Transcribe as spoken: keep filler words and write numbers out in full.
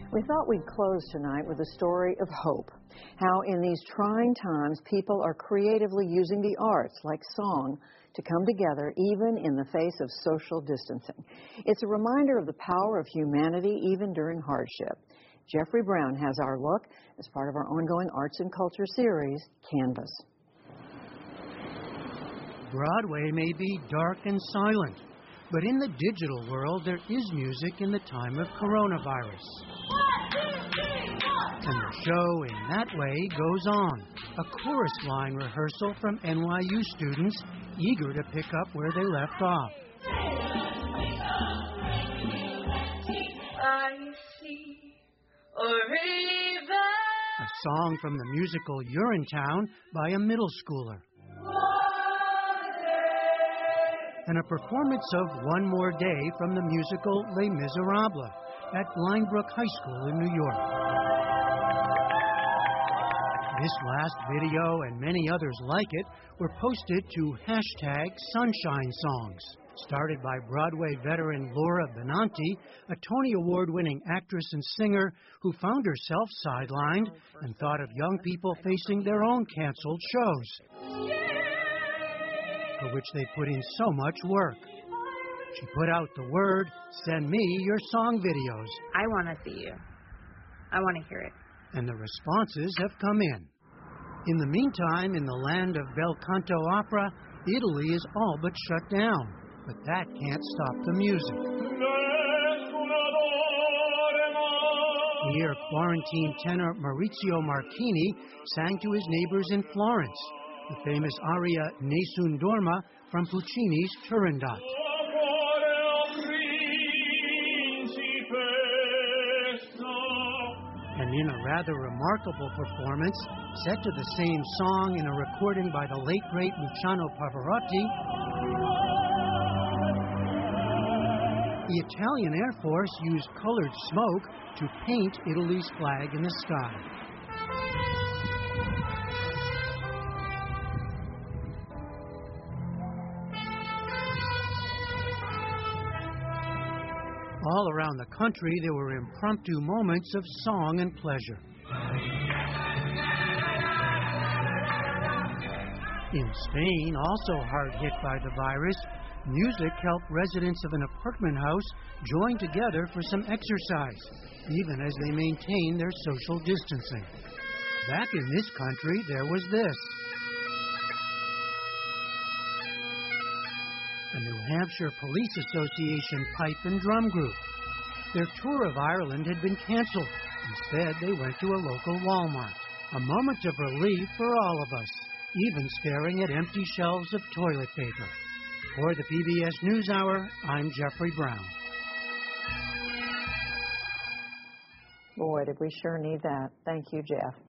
We thought we'd close tonight with a story of hope. How in these trying times, people are creatively using the arts, like song, to come together even in the face of social distancing. It's a reminder of the power of humanity even during hardship. Jeffrey Brown has our look as part of our ongoing arts and culture series, Canvas. Broadway may be dark and silent, but in the digital world there is music in the time of coronavirus. And the show, in that way, goes on. A chorus line rehearsal from N Y U students eager to pick up where they left off. I see a river. A song from the musical Urinetown by a middle schooler. And a performance of One More Day from the musical Les Miserables at Linebrook High School in New York. This last video and many others like it were posted to hashtag Sunshine Songs. Started by Broadway veteran Laura Benanti, a Tony Award-winning actress and singer who found herself sidelined and thought of young people facing their own canceled shows, for which they put in so much work. She put out the word, "Send me your song videos." I want to see you. I want to hear it. And the responses have come in. In the meantime, in the land of bel canto opera, Italy is all but shut down. But that can't stop the music. Here, quarantine tenor Maurizio Marchini sang to his neighbors in Florence, the famous aria Nessun Dorma from Puccini's Turandot. And in a rather remarkable performance, set to the same song in a recording by the late, great Luciano Pavarotti, the Italian Air Force used colored smoke to paint Italy's flag in the sky. All around the country, there were impromptu moments of song and pleasure. In Spain, also hard hit by the virus, music helped residents of an apartment house join together for some exercise, even as they maintained their social distancing. Back in this country, there was this. The New Hampshire Police Association Pipe and Drum Group. Their tour of Ireland had been canceled. Instead, they went to a local Walmart. A moment of relief for all of us, even staring at empty shelves of toilet paper. For the P B S NewsHour, I'm Jeffrey Brown. Boy, did we sure need that. Thank you, Jeff.